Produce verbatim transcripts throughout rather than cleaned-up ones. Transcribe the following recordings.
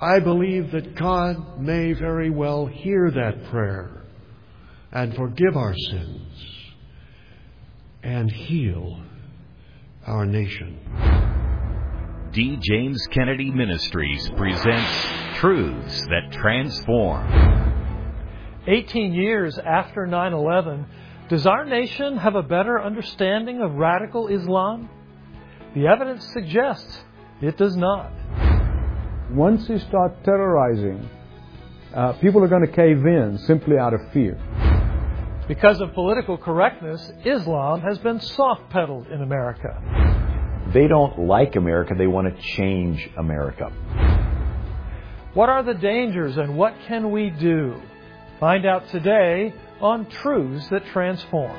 I believe that God may very well hear that prayer and forgive our sins and heal our nation. D. James Kennedy Ministries presents Truths That Transform. Eighteen years after nine eleven, does our nation have a better understanding of radical Islam? The evidence suggests it does not. Once you start terrorizing, uh, people are going to cave in simply out of fear. Because of political correctness, Islam has been soft-pedaled in America. They don't like America. They want to change America. What are the dangers and what can we do? Find out today on Truths That Transform.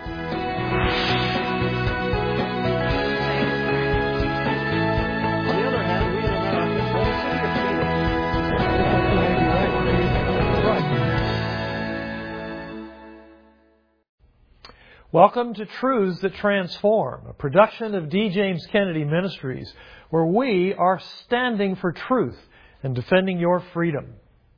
Welcome to Truths That Transform, a production of D. James Kennedy Ministries, where we are standing for truth and defending your freedom.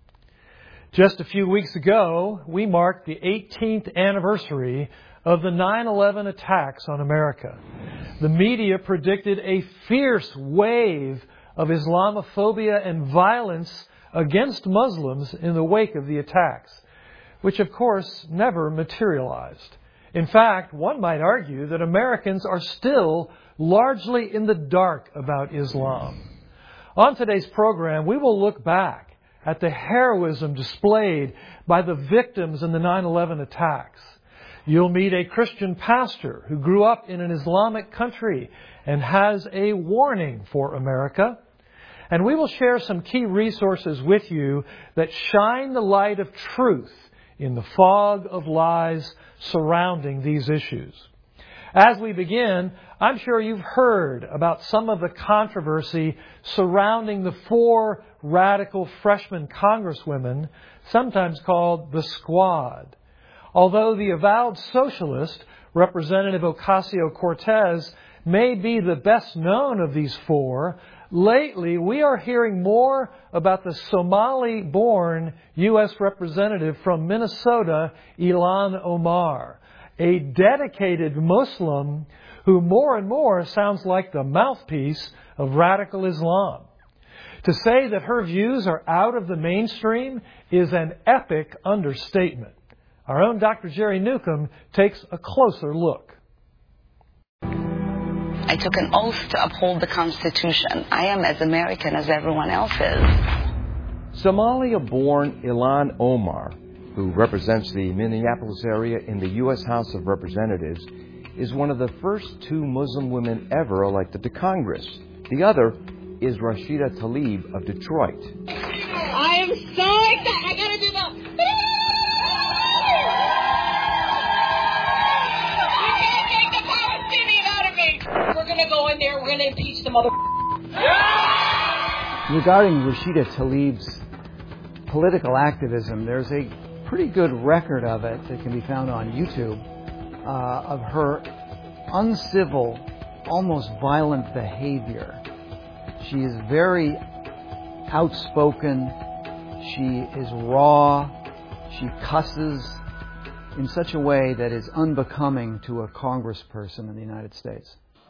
Just a few weeks ago, we marked the eighteenth anniversary of the nine eleven attacks on America. The media predicted a fierce wave of Islamophobia and violence against Muslims in the wake of the attacks, which of course never materialized. In fact, one might argue that Americans are still largely in the dark about Islam. On today's program, we will look back at the heroism displayed by the victims in the nine eleven attacks. You'll meet a Christian pastor who grew up in an Islamic country and has a warning for America. And we will share some key resources with you that shine the light of truth in the fog of lies surrounding these issues. As we begin, I'm sure you've heard about some of the controversy surrounding the four radical freshman congresswomen, sometimes called the Squad. Although the avowed socialist, Representative Ocasio-Cortez, may be the best known of these four, lately we are hearing more about the Somali-born U S representative from Minnesota, Ilhan Omar, a dedicated Muslim who more and more sounds like the mouthpiece of radical Islam. To say that her views are out of the mainstream is an epic understatement. Our own Doctor Jerry Newcomb takes a closer look. I took an oath to uphold the Constitution. I am as American as everyone else is. Somalia-born Ilhan Omar, who represents the Minneapolis area in the U S House of Representatives, is one of the first two Muslim women ever elected to Congress. The other is Rashida Tlaib of Detroit. I am so excited. I gotta do the... We're going to go in there, we're going to impeach the mother... Regarding Rashida Tlaib's political activism, there's a pretty good record of it that can be found on YouTube uh, of her uncivil, almost violent behavior. She is very outspoken, she is raw, she cusses in such a way that is unbecoming to a congressperson in the United States.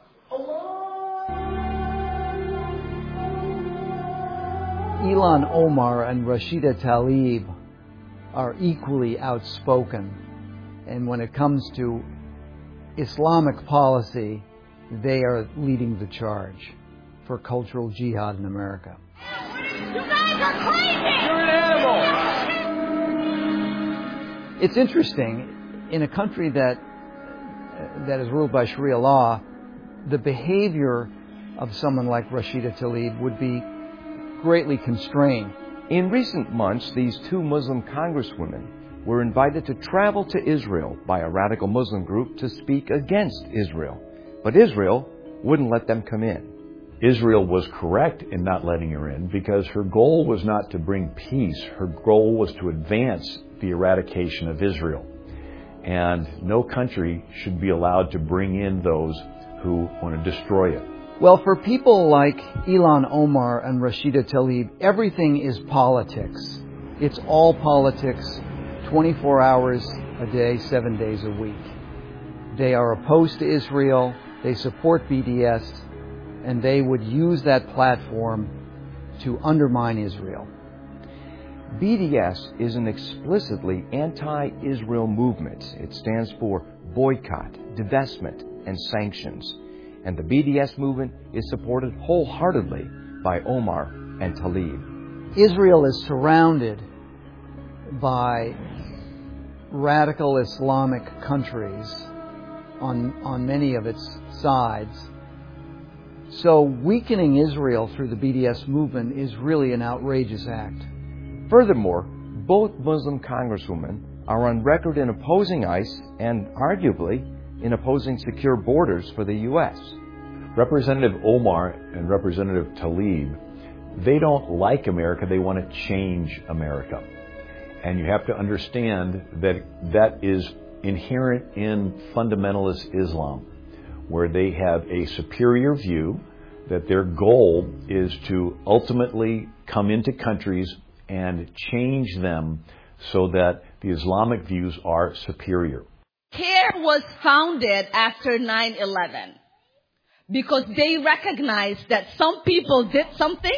Ilhan Omar and Rashida Tlaib are equally outspoken, and when it comes to Islamic policy, they are leading the charge for cultural jihad in America. You guys are crazy! You're an animal! It's interesting, in a country that that is ruled by Sharia law, the behavior of someone like Rashida Tlaib would be greatly constrained. In recent months, these two Muslim congresswomen were invited to travel to Israel by a radical Muslim group to speak against Israel. But Israel wouldn't let them come in. Israel was correct in not letting her in because her goal was not to bring peace. Her goal was to advance the eradication of Israel. And no country should be allowed to bring in those who want to destroy it. Well, for people like Ilhan Omar and Rashida Tlaib, everything is politics. It's all politics, twenty-four hours a day, seven days a week. They are opposed to Israel, they support B D S, and they would use that platform to undermine Israel. B D S is an explicitly anti-Israel movement. It stands for boycott, divestment, and sanctions. And the B D S movement is supported wholeheartedly by Omar and Tlaib. Israel is surrounded by radical Islamic countries on, on many of its sides. So weakening Israel through the B D S movement is really an outrageous act. Furthermore, both Muslim congresswomen are on record in opposing ICE and arguably in opposing secure borders for the U S. Representative Omar and Representative Tlaib, they don't like America, they want to change America. And you have to understand that that is inherent in fundamentalist Islam, where they have a superior view, that their goal is to ultimately come into countries and change them so that the Islamic views are superior. CARE was founded after nine eleven because they recognized that some people did something.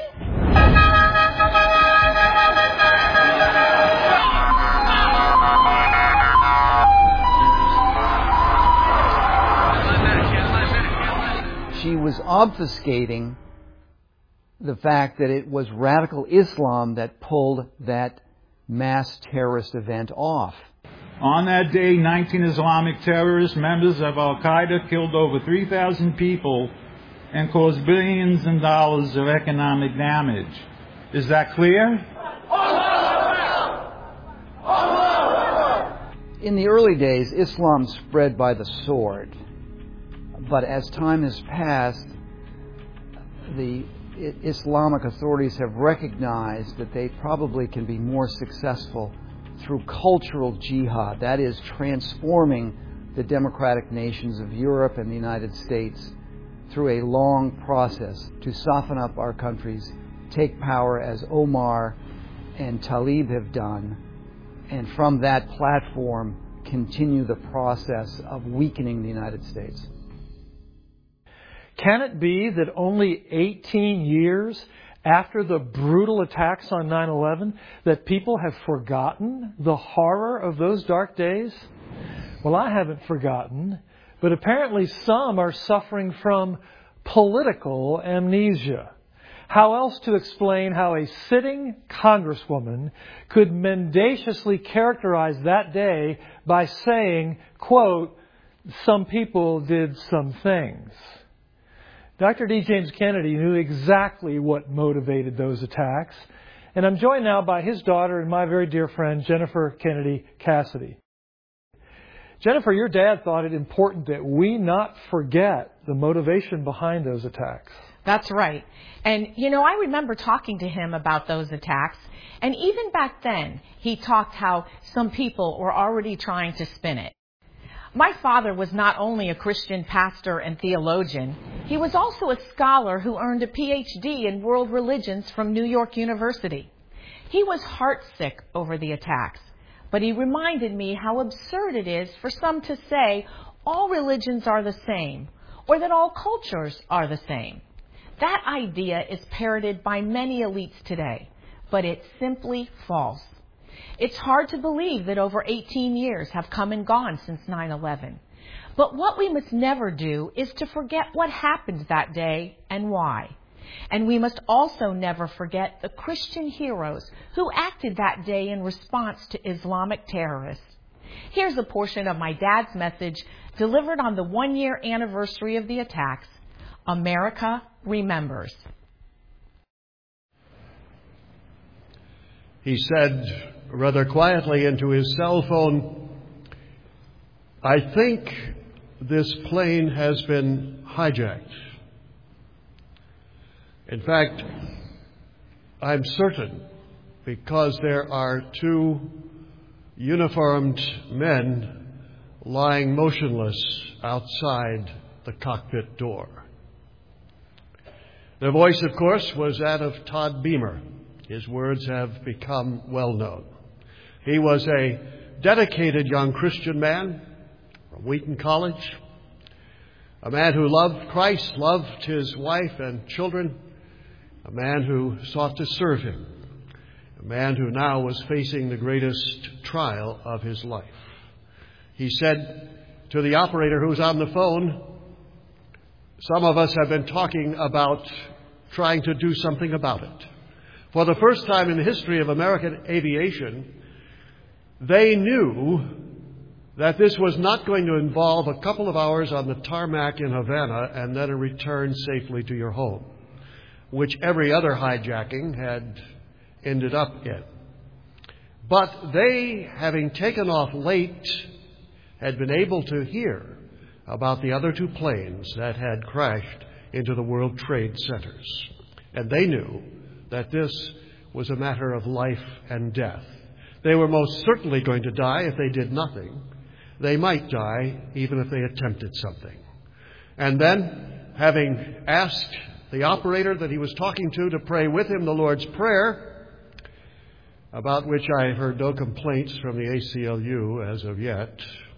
She was obfuscating the fact that it was radical Islam that pulled that mass terrorist event off. On that day, nineteen Islamic terrorist members of Al-Qaeda killed over three thousand people and caused billions in dollars of economic damage. Is that clear? In the early days, Islam spread by the sword. But as time has passed, the Islamic authorities have recognized that they probably can be more successful through cultural jihad, that is, transforming the democratic nations of Europe and the United States through a long process to soften up our countries, take power as Omar and Tlaib have done, and from that platform continue the process of weakening the United States. Can it be that only eighteen years after the brutal attacks on nine eleven that people have forgotten the horror of those dark days? Well, I haven't forgotten, but apparently some are suffering from political amnesia. How else to explain how a sitting congresswoman could mendaciously characterize that day by saying, quote, "Some people did some things"? Doctor D. James Kennedy knew exactly what motivated those attacks, and I'm joined now by his daughter and my very dear friend, Jennifer Kennedy Cassidy. Jennifer, your dad thought it important that we not forget the motivation behind those attacks. That's right. And, you know, I remember talking to him about those attacks, and even back then, he talked how some people were already trying to spin it. My father was not only a Christian pastor and theologian, he was also a scholar who earned a P H D in world religions from New York University. He was heartsick over the attacks, but he reminded me how absurd it is for some to say all religions are the same, or that all cultures are the same. That idea is parroted by many elites today, but it's simply false. It's hard to believe that over eighteen years have come and gone since nine eleven. But what we must never do is to forget what happened that day and why. And we must also never forget the Christian heroes who acted that day in response to Islamic terrorists. Here's a portion of my dad's message delivered on the one-year anniversary of the attacks. America remembers. He said rather quietly into his cell phone, "I think this plane has been hijacked. In fact, I'm certain, because there are two uniformed men lying motionless outside the cockpit door." The voice, of course, was that of Todd Beamer. His words have become well known. He was a dedicated young Christian man from Wheaton College, a man who loved Christ, loved his wife and children, a man who sought to serve Him, a man who now was facing the greatest trial of his life. He said to the operator who was on the phone, "Some of us have been talking about trying to do something about it." For the first time in the history of American aviation, they knew that this was not going to involve a couple of hours on the tarmac in Havana and then a return safely to your home, which every other hijacking had ended up in. But they, having taken off late, had been able to hear about the other two planes that had crashed into the World Trade Centers. And they knew that this was a matter of life and death. They were most certainly going to die if they did nothing. They might die even if they attempted something. And then, having asked the operator that he was talking to to pray with him the Lord's Prayer, about which I have heard no complaints from the A C L U as of yet,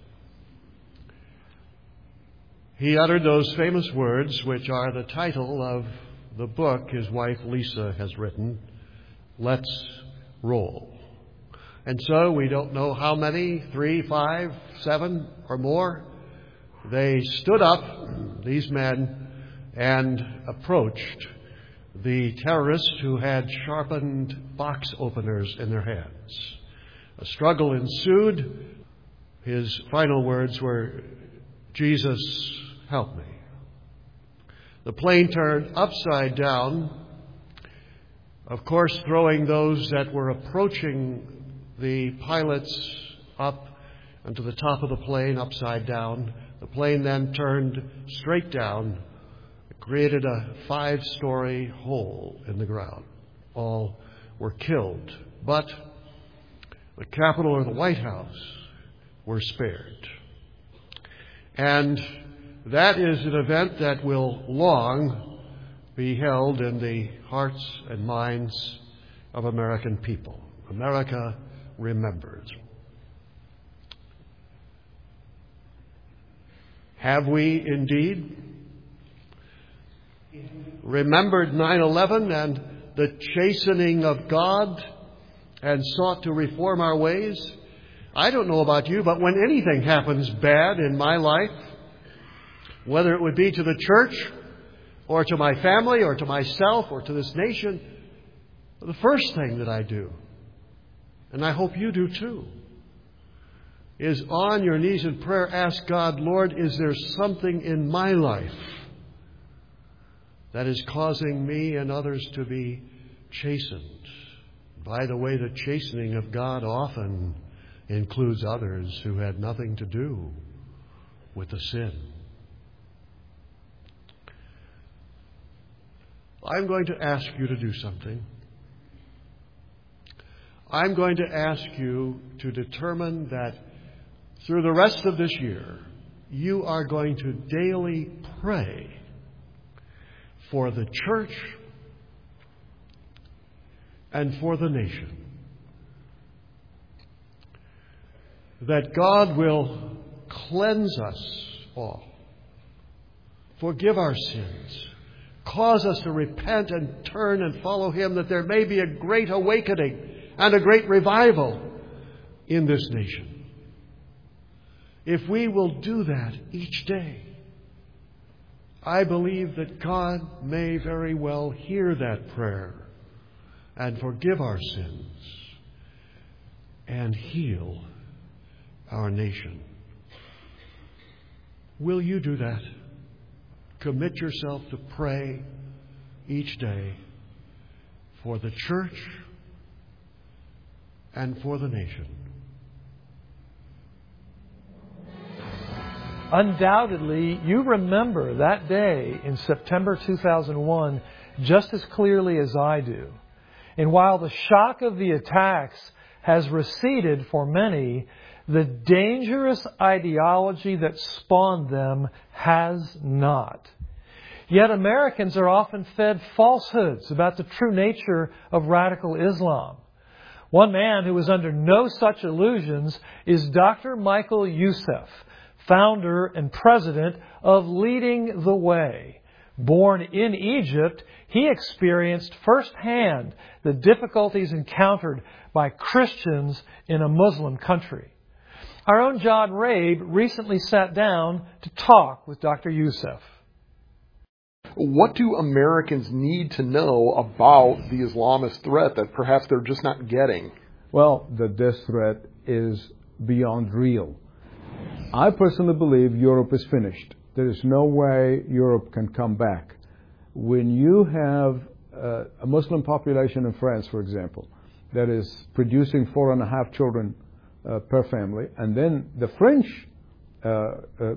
he uttered those famous words which are the title of the book his wife Lisa has written, "Let's Roll." And so we don't know how many, three, five, seven, or more, they stood up, these men, and approached the terrorists who had sharpened box openers in their hands. A struggle ensued. His final words were, "Jesus, help me." The plane turned upside down, of course throwing those that were approaching the pilots up onto the top of the plane upside down. The plane then turned straight down. It created a five-story hole in the ground. All were killed, but the Capitol or the White House were spared. And that is an event that will long be held in the hearts and minds of American people. America remembers. Have we indeed remembered nine eleven and the chastening of God and sought to reform our ways? I don't know about you, but when anything happens bad in my life, whether it would be to the church or to my family or to myself or to this nation, the first thing that I do, and I hope you do too, is on your knees in prayer, ask God, "Lord, is there something in my life that is causing me and others to be chastened?" By the way, the chastening of God often includes others who had nothing to do with the sin. I'm going to ask you to do something. I'm going to ask you to determine that through the rest of this year, you are going to daily pray for the church and for the nation. That God will cleanse us all, forgive our sins, cause us to repent and turn and follow Him, that there may be a great awakening and a great revival in this nation. If we will do that each day, I believe that God may very well hear that prayer and forgive our sins and heal our nation. Will you do that? Commit yourself to pray each day for the church and for the nation. Undoubtedly, you remember that day in September two thousand one just as clearly as I do. And while the shock of the attacks has receded for many, the dangerous ideology that spawned them has not. Yet Americans are often fed falsehoods about the true nature of radical Islam. One man who is under no such illusions is Doctor Michael Youssef, founder and president of Leading the Way. Born in Egypt, he experienced firsthand the difficulties encountered by Christians in a Muslim country. Our own John Rabe recently sat down to talk with Doctor Youssef. What do Americans need to know about the Islamist threat that perhaps they're just not getting? Well, that this threat is beyond real. I personally believe Europe is finished. There is no way Europe can come back. When you have uh, a Muslim population in France, for example, that is producing four and a half children uh, per family, and then the French uh, uh,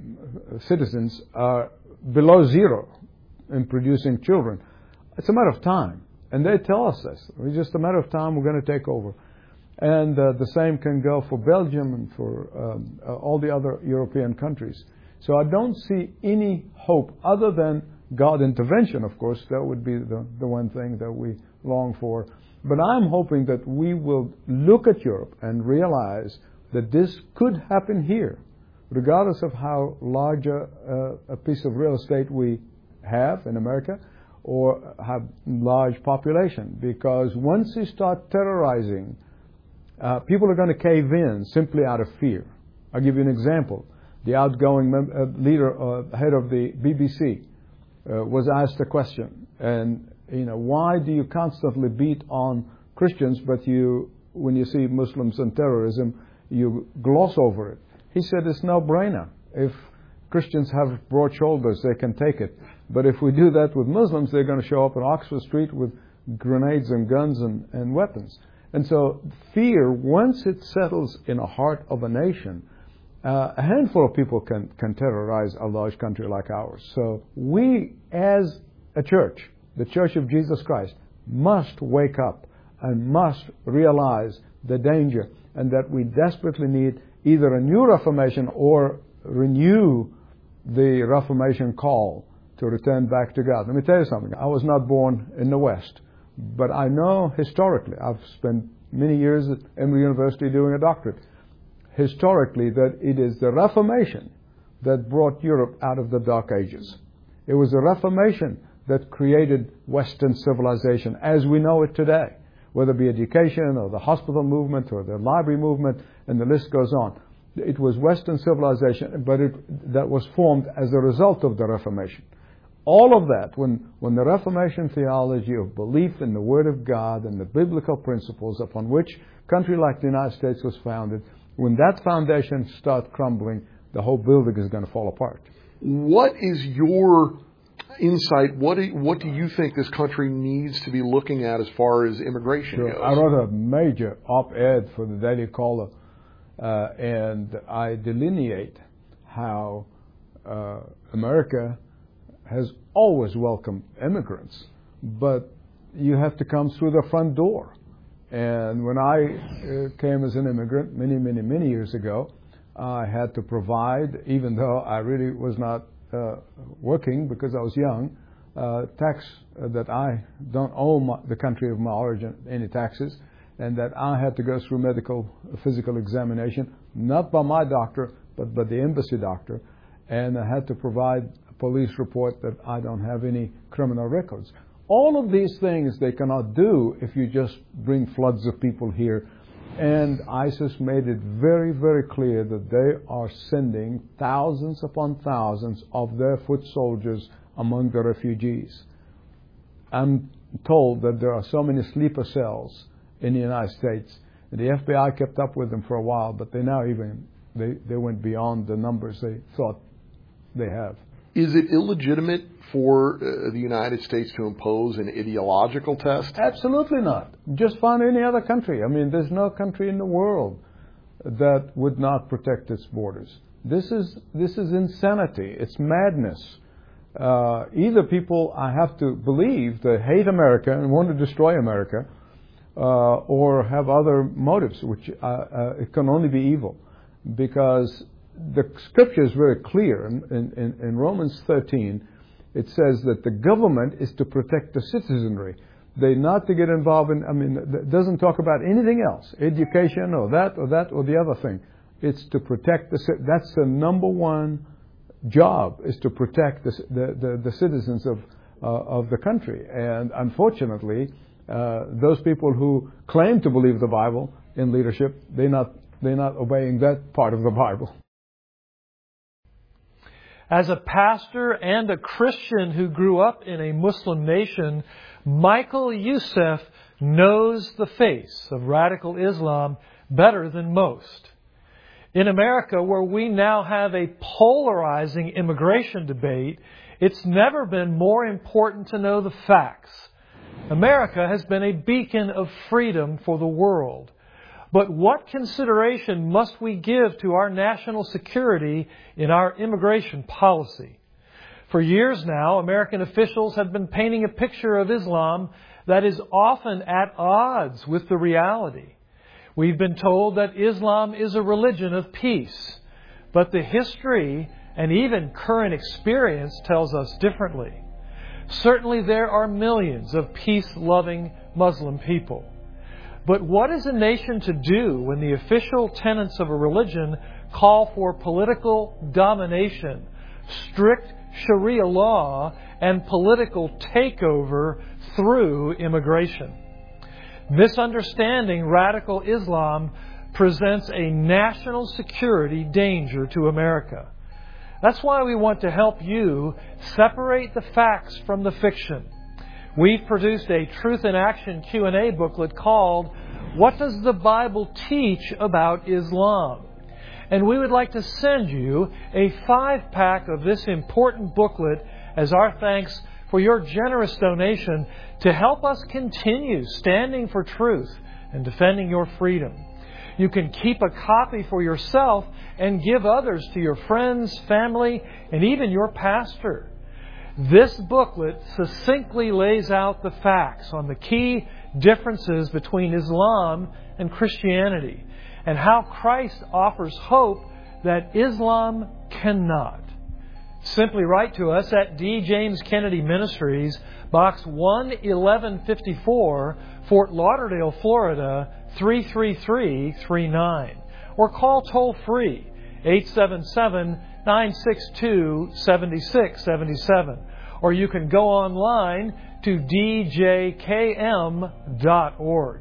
citizens are below zero in producing children, it's a matter of time. And they tell us this. It's just a matter of time, we're going to take over. And uh, the same can go for Belgium and for um, uh, all the other European countries. So I don't see any hope other than God intervention, of course. That would be the, the one thing that we long for. But I'm hoping that we will look at Europe and realize that this could happen here, regardless of how large a, uh, a piece of real estate we have in America or have large population. Because once you start terrorizing, uh, people are going to cave in simply out of fear. I'll give you an example. The outgoing mem- uh, leader, uh, head of the B B C, uh, was asked a question, and you know, why do you constantly beat on Christians, but you, when you see Muslims and terrorism, you gloss over it? He said it's no-brainer. If Christians have broad shoulders, they can take it. But if we do that with Muslims, they're going to show up on Oxford Street with grenades and guns and, and weapons. And so fear, once it settles in the heart of a nation, uh, a handful of people can, can terrorize a large country like ours. So we, as a church, the Church of Jesus Christ, must wake up and must realize the danger, and that we desperately need either a new Reformation or renew the Reformation call to return back to God. Let me tell you something. I was not born in the West, but I know historically, I've spent many years at Emory University doing a doctorate, historically that it is the Reformation that brought Europe out of the Dark Ages. It was the Reformation that created Western civilization as we know it today, whether it be education or the hospital movement or the library movement, and the list goes on. It was Western civilization, but it, that was formed as a result of the Reformation. All of that, when, when the Reformation theology of belief in the Word of God and the biblical principles upon which a country like the United States was founded, when that foundation starts crumbling, the whole building is going to fall apart. What is your insight? What do, what do you think this country needs to be looking at as far as immigration sure. goes? I wrote a major op-ed for the Daily Caller, uh, and I delineate how uh, America has always welcomed immigrants, but you have to come through the front door. And when I uh, came as an immigrant many, many, many years ago, I had to provide, even though I really was not uh, working because I was young, uh, tax uh, that I don't owe my, the country of my origin any taxes, and that I had to go through medical physical examination, not by my doctor, but by the embassy doctor, and I had to provide police report that I don't have any criminal records. All of these things they cannot do if you just bring floods of people here. And ISIS made it very, very clear that they are sending thousands upon thousands of their foot soldiers among the refugees. I'm told that there are so many sleeper cells in the United States. The F B I kept up with them for a while, but they now even, they, they went beyond the numbers they thought they have. Is it illegitimate for uh, the United States to impose an ideological test? Absolutely not. Just find any other country. I mean, there's no country in the world that would not protect its borders. This is this is insanity. It's madness. Uh, either people, I have to believe, that hate America and want to destroy America, uh, or have other motives, which uh, uh, it can only be evil, because the Scripture is very clear. In, in, in Romans thirteen, it says that the government is to protect the citizenry. They're not to get involved in, I mean, it doesn't talk about anything else, education or that or that or the other thing. It's to protect the, that's the number one job, is to protect the, the, the, the citizens of, uh, of the country. And unfortunately, uh, those people who claim to believe the Bible in leadership, they're not, they're not obeying that part of the Bible. As a pastor and a Christian who grew up in a Muslim nation, Michael Youssef knows the face of radical Islam better than most. In America, where we now have a polarizing immigration debate, it's never been more important to know the facts. America has been a beacon of freedom for the world. But what consideration must we give to our national security in our immigration policy? For years now, American officials have been painting a picture of Islam that is often at odds with the reality. We've been told that Islam is a religion of peace, but the history and even current experience tells us differently. Certainly there are millions of peace-loving Muslim people. But what is a nation to do when the official tenets of a religion call for political domination, strict Sharia law, and political takeover through immigration? Misunderstanding radical Islam presents a national security danger to America. That's why we want to help you separate the facts from the fiction. We've produced a Truth in Action Q and A booklet called What Does the Bible Teach About Islam? And we would like to send you a five-pack of this important booklet as our thanks for your generous donation to help us continue standing for truth and defending your freedom. You can keep a copy for yourself and give others to your friends, family, and even your pastor. This booklet succinctly lays out the facts on the key differences between Islam and Christianity and how Christ offers hope that Islam cannot. Simply write to us at D. James Kennedy Ministries, Box one eleven fifty-four, Fort Lauderdale, Florida, three three three three nine. Or call toll-free eight seven seven, nine six two, seven six seven seven. Or you can go online to d j k m dot org.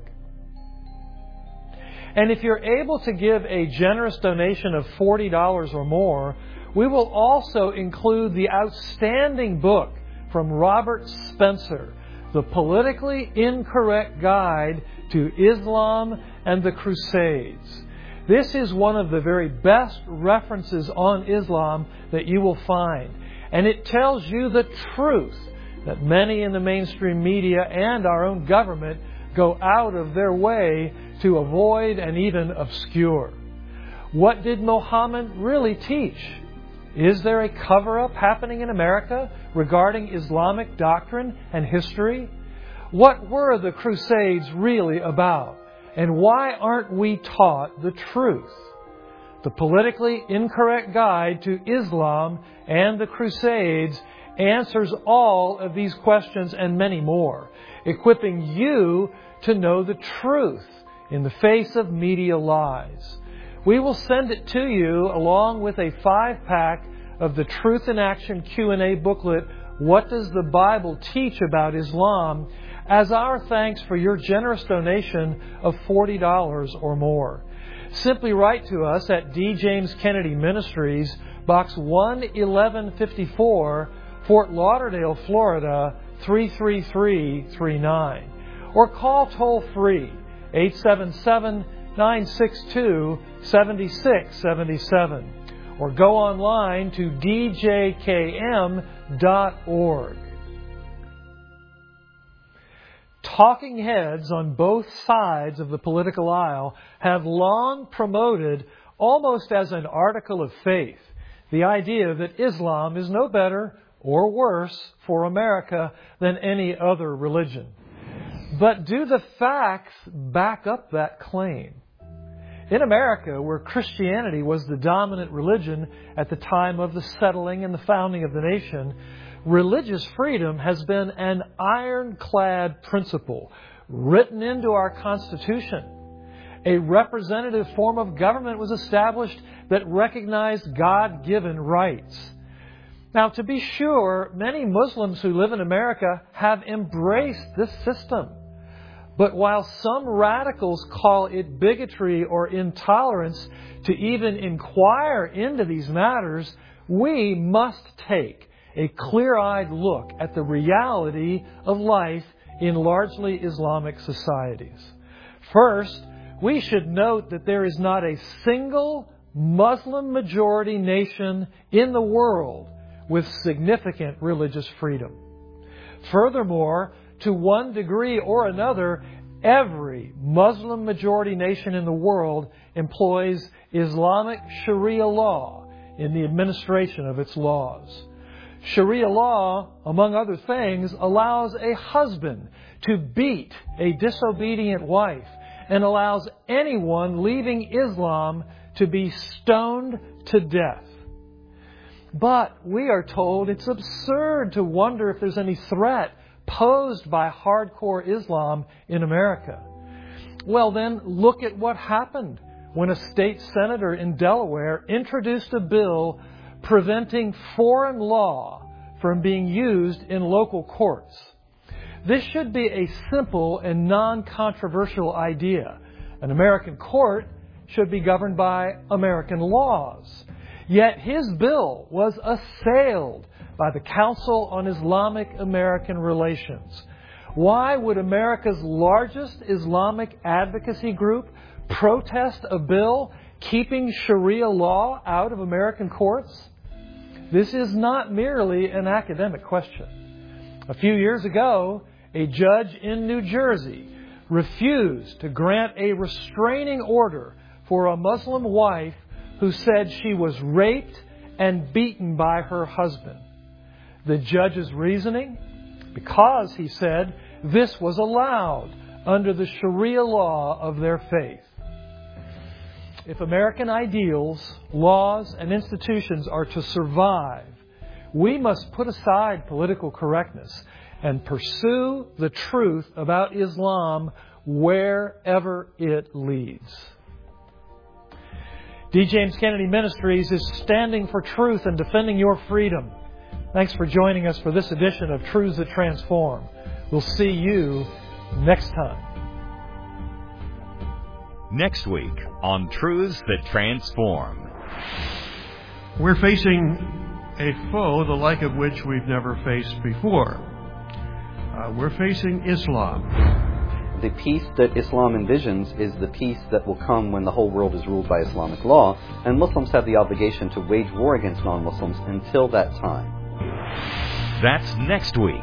And if you're able to give a generous donation of forty dollars or more, we will also include the outstanding book from Robert Spencer, The Politically Incorrect Guide to Islam and the Crusades. This is one of the very best references on Islam that you will find. And it tells you the truth that many in the mainstream media and our own government go out of their way to avoid and even obscure. What did Muhammad really teach? Is there a cover-up happening in America regarding Islamic doctrine and history? What were the Crusades really about? And why aren't we taught the truth? The Politically Incorrect Guide to Islam and the Crusades answers all of these questions and many more, equipping you to know the truth in the face of media lies. We will send it to you along with a five-pack of the Truth in Action Q and A booklet, What Does the Bible Teach About Islam?, as our thanks for your generous donation of forty dollars or more. Simply write to us at D. James Kennedy Ministries, Box one eleven fifty-four, Fort Lauderdale, Florida, three three three three nine. Or call toll-free eight seven seven, nine six two, seven six seven seven. Or go online to d j k m dot org. Talking heads on both sides of the political aisle have long promoted, almost as an article of faith, the idea that Islam is no better or worse for America than any other religion. But do the facts back up that claim? In America, where Christianity was the dominant religion at the time of the settling and the founding of the nation, religious freedom has been an ironclad principle written into our Constitution. A representative form of government was established that recognized God-given rights. Now, to be sure, many Muslims who live in America have embraced this system. But while some radicals call it bigotry or intolerance to even inquire into these matters, we must take a clear-eyed look at the reality of life in largely Islamic societies. First, we should note that there is not a single Muslim-majority nation in the world with significant religious freedom. Furthermore, to one degree or another, every Muslim-majority nation in the world employs Islamic Sharia law in the administration of its laws. Sharia law, among other things, allows a husband to beat a disobedient wife and allows anyone leaving Islam to be stoned to death. But we are told it's absurd to wonder if there's any threat posed by hardcore Islam in America. Well then, look at what happened when a state senator in Delaware introduced a bill preventing foreign law from being used in local courts. This should be a simple and non-controversial idea. An American court should be governed by American laws. Yet his bill was assailed by the Council on Islamic American Relations. Why would America's largest Islamic advocacy group protest a bill keeping Sharia law out of American courts? This is not merely an academic question. A few years ago, a judge in New Jersey refused to grant a restraining order for a Muslim wife who said she was raped and beaten by her husband. The judge's reasoning? Because, he said, this was allowed under the Sharia law of their faith. If American ideals, laws, and institutions are to survive, we must put aside political correctness and pursue the truth about Islam wherever it leads. D. James Kennedy Ministries is standing for truth and defending your freedom. Thanks for joining us for this edition of Truths That Transform. We'll see you next time. Next week on Truths That Transform. We're facing a foe the like of which we've never faced before. Uh, we're facing Islam. The peace that Islam envisions is the peace that will come when the whole world is ruled by Islamic law, and Muslims have the obligation to wage war against non-Muslims until that time. That's next week.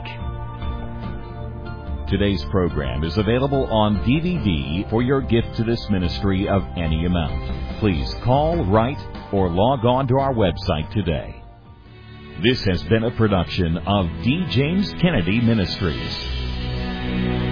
Today's program is available on D V D for your gift to this ministry of any amount. Please call, write, or log on to our website today. This has been a production of D. James Kennedy Ministries.